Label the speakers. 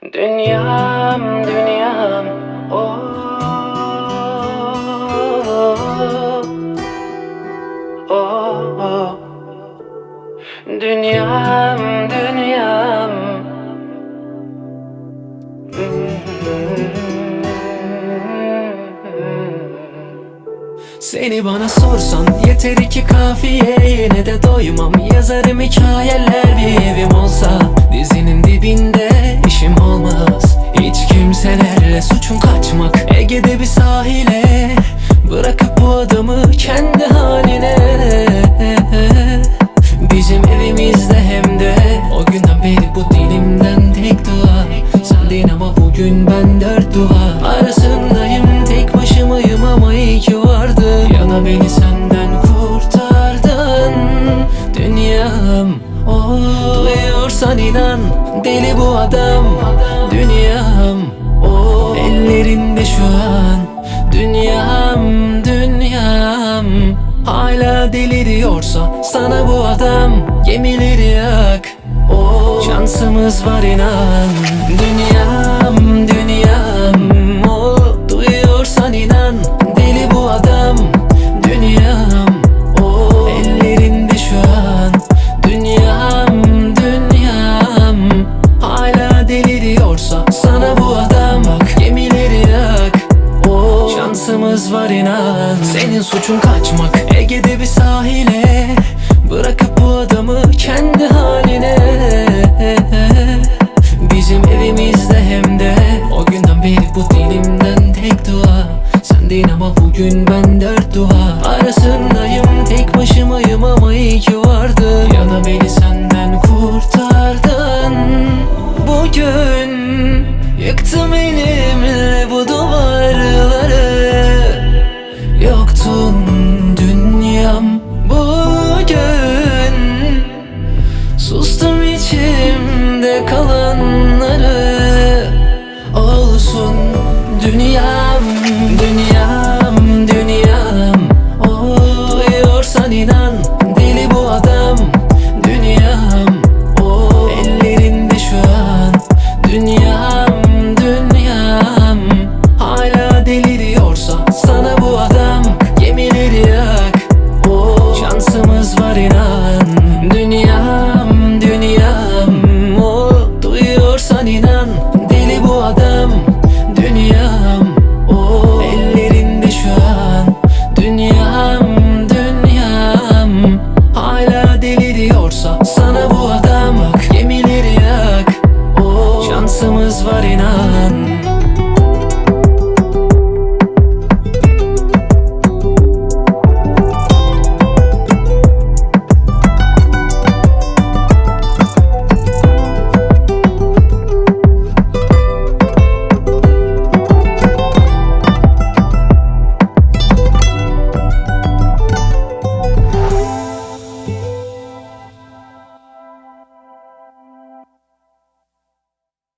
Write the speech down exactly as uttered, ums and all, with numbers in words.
Speaker 1: Dünyam, dünyam, oh, oh, oh. Dünyam, dünyam. Seni bana sorsan yeter iki kafiye, yine de doymam. Yazarım hikayeler, bir evim olsa dizinin dibinde işim olmaz. Hiç kimselerle suçum kaçmak, Ege'de bir sahile bırakıp bu adamı kendi haline. Bizim evimizde, hem de o günden beri bu dilimden tek dua sendin, ama bugün ben dört dua arasındayım. Tek başımayım ama iyi ki vardın, yana beni senden kurtardın. Dünyam, oh, duyuyorsan inan, deli bu adam. Dünyam, oh, ellerinde şu an. Dünyam, dünyam. Hala deliriyorsa sana bu adam, gemileri yak, oh, şansımız var inan. Dünyam, dünyam, oh, duyuyorsan inan, deli bu adam. Dünyam, oh, ellerinde şu an. Dünyam, dünyam. Hala deliriyorsa sana bu adam, bak gemileri yak, oh, şansımız var inan. Senin suçun kaçmak, Ege'de bir sahile bırakıp bu adamı kendi haline. Bizim evimizde, hem de o günden beri bu dilimden tek dua sendin, ama bugün ben dört dua arasındayım. Tek başımayım ama iyi ki vardın, yana beni senden kurtardın. Bugün yıktım elimle bu duvarları, yoktun dünyam bugün. Sustum içimde kalanları, olsun dünyam, dünyam, dünyam, oh, duyuyorsan inan, deli bu adam. Dünyam, oh, ellerinde şu an. Dünyam, dünyam. Hala deliriyorsa sana bu adam, gemileri yak, oh, şansımız var inan. Dünyam, dünyam, oh, duyuyorsan inan, deli bu adam. Dünyam, oh, ellerinde şu an. Dünyam, dünyam. Hala deliriyorsa sana bu adam, bak gemileri yak, oh, şansımız var inan.